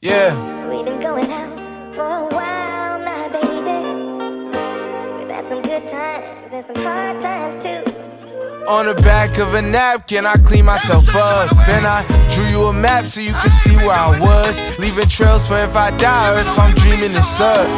Yeah. We've been going out for a while now, baby. We've had some good times and some hard times too. On the back of a napkin, I clean myself up. Then I drew you a map so you could see where I was. Leaving trails for if I die or if I'm dreaming this up.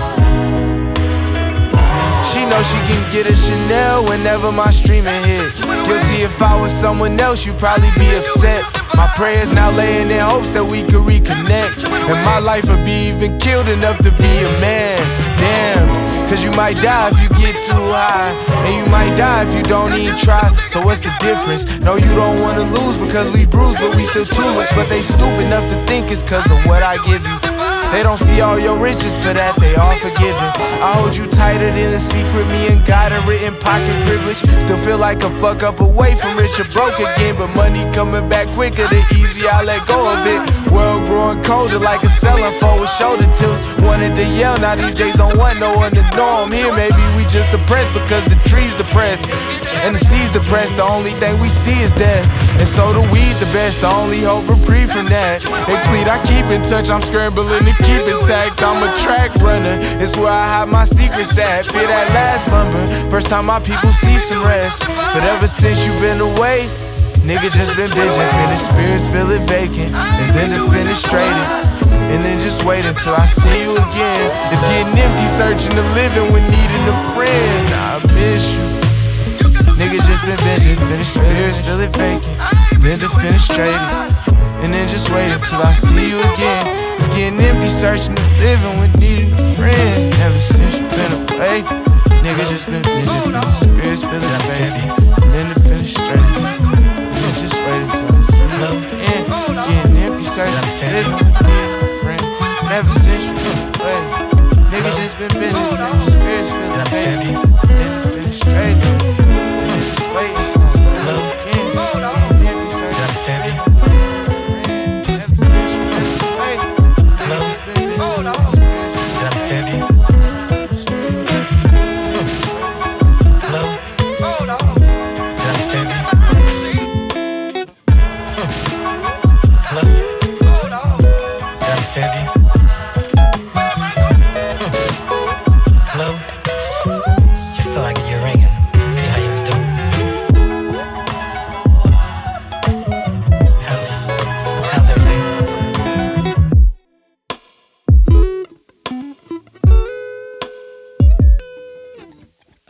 She knows she can get a Chanel whenever my streaming hit. Guilty if I was someone else, you'd probably be upset. My prayers now laying in hopes that we could reconnect. And my life would be even killed enough to be a man. Damn. Cause you might die if you get too high, and you might die if you don't even try. So what's the difference? No, you don't wanna lose because we bruised, but we still tourists. But they stupid enough to think it's cause of what I give you. They don't see all your riches, for that they all forgiven. I hold you tighter than a secret, me and God are written pocket privilege. Still feel like a fuck up away from rich or broke again, but money coming back quicker the easier I let go of it. World growing colder like a ceiling phone with shoulder tilts. Wanted to yell, now these days don't want no one to know I'm here. Maybe we just depressed because the trees depressed and the seas depressed. The only thing we see is death, and so the weed the best. The only hope reprieve from that. Hey, please, I keep in touch. I'm scrambling to keep intact. I'm a track runner. It's where I hide my secrets at. Fear that last slumber. First time my people see some rest. But ever since you been away, nigga just been binging. Finished spirits feel it vacant, and then to finish traded. And then just wait until I see you again. It's getting empty, searching the living when needing a friend. I miss you. Niggas just been binging, finished spirits, feel it vacant, then to finish traded. And then just wait until I see you again. It's getting empty, searching the living when needing a friend. Ever since you been away, niggas just been binging, finished spirits, feel it vacant, and then to finish traded. And then just wait until I see you again. It's getting empty, searching the living when needing a friend. Ever since